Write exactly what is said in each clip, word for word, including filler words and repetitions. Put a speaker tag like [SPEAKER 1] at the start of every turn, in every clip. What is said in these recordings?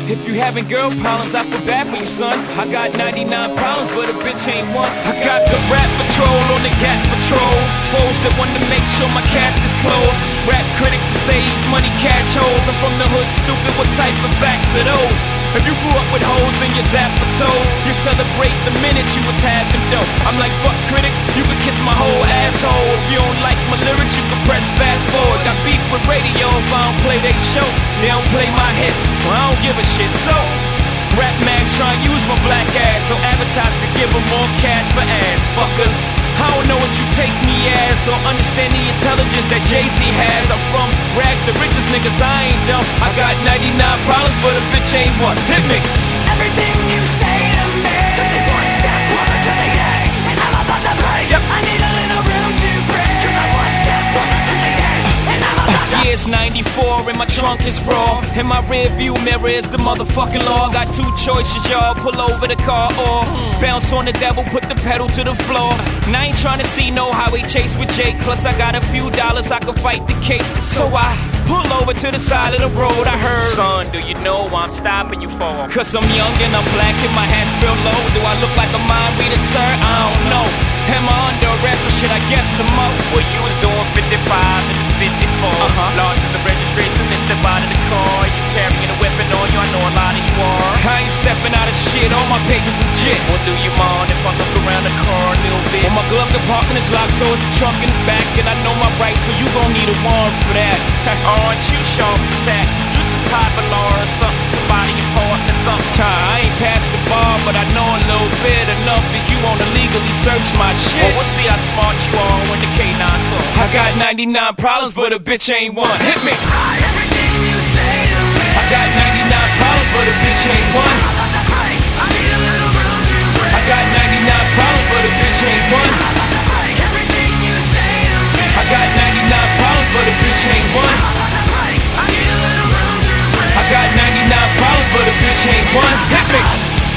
[SPEAKER 1] If you having girl problems, I feel bad for you, son. I got ninety-nine problems, but a bitch ain't one. I got the rap patrol on the cat patrol. Foes that want to make sure my casket's closed. Rap critics to say he's money cash holes. I'm from the hood, stupid, what type of facts are those? If you grew up with hoes in your zapper toes, you celebrate the minute you was having dope. I'm like, fuck critics, you can kiss my whole asshole. If you don't like my lyrics, you can press fast forward. Got beef with radio if I don't play they show. They don't play my hits, well I don't give a shit. So, rap mags try and use my black ass so advertisers could give them more cash for ads. Fuckers, I don't know what you take me as or understand the intelligence that Jay-Z has. I'm from rags, the richest niggas, I ain't dumb. I got ninety-nine problems, but a bitch ain't one. Hit me.
[SPEAKER 2] Everything you say to me takes me one step closer to the edge, and I'm about to break. Yep. I need a little room to breathe, 'cause I'm one step closer to the edge, and I'm about to
[SPEAKER 1] Yeah, it's ninety-four and my trunk is raw. In my rear view mirror is the motherfucking law. Got two choices, y'all. Pull over the car or bounce on the devil, put the pedal to the floor. And I ain't trying to see no highway chase with Jake. Plus I got a few dollars, I can fight the case. So I pull over to the side of the road. I heard, son, do you know why I'm stopping you for? Cause I'm young and I'm black and my hat's real low. Do I look like a mind reader, sir? I don't know. Am I under arrest or should I guess some more? Well, you was doing fifty-five and fifty-four. Uh-huh. Lost in the registration and step out of the car. You carrying a weapon on you, I know a lot of you are. I ain't stepping out of shit, all my papers legit. Well, do you mind if I look around the car a little bit? Well, my glove compartment is locked, so it's the trunk in the back. And I know my rights, so you gon' need a warrant for that. Aren't you sharp attack? You some type of law or something, somebody important or something. I ain't past the bar, but I know a little bit enough that you wanna legally search my shit. Well, we'll see how smart you are when the K nine comes. I got ninety-nine problems, but a bitch ain't one. Hit me.
[SPEAKER 2] everything you say to me.
[SPEAKER 1] I got ninety-nine problems, but a bitch ain't one.
[SPEAKER 2] I'm about to break. I need a little room to breathe.
[SPEAKER 1] I got ninety-nine problems, but a bitch ain't one.
[SPEAKER 2] I'm about to break. Everything you say to me.
[SPEAKER 1] I got ninety-nine problems, but a bitch ain't one.
[SPEAKER 2] I'm about to break. I need a little room to breathe.
[SPEAKER 1] I got ninety-nine problems, but a bitch ain't one. Hit me.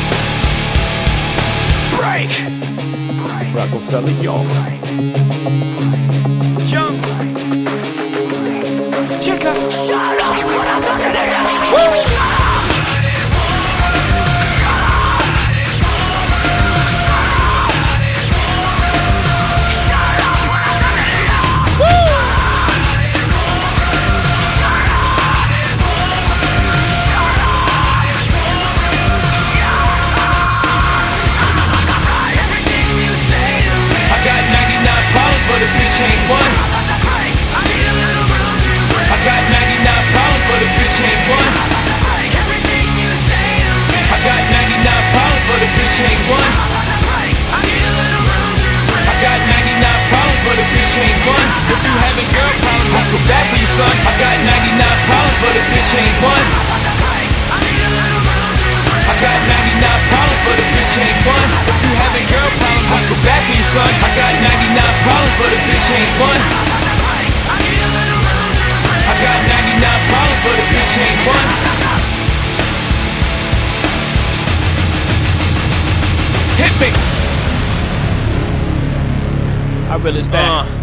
[SPEAKER 2] Break.
[SPEAKER 3] Rockefeller, y'all.
[SPEAKER 1] Jump. Check out.
[SPEAKER 2] Shut up when I'm talking to you. Shut up.
[SPEAKER 1] But a bitch ain't one.
[SPEAKER 2] I need a little room to breathe.
[SPEAKER 1] I got ninety-nine problems, but a bitch ain't one.
[SPEAKER 2] Everything you say to me.
[SPEAKER 1] I got ninety-nine problems, but a bitch ain't one.
[SPEAKER 2] I need a little room to breathe.
[SPEAKER 1] I got ninety-nine problems, but a bitch ain't one. If you having girl problems, I feel bad for you, son. I got ninety-nine problems, but a bitch ain't one.
[SPEAKER 2] I need a little room to breathe.
[SPEAKER 1] I got ninety-nine problems, but a bitch ain't one. If you having girl problems, I feel bad for you, son. I got ninety-nine problems, but a bitch ain't one. I got ninety-nine problems, but a bitch ain't one. Hit me. I realize that. Uh.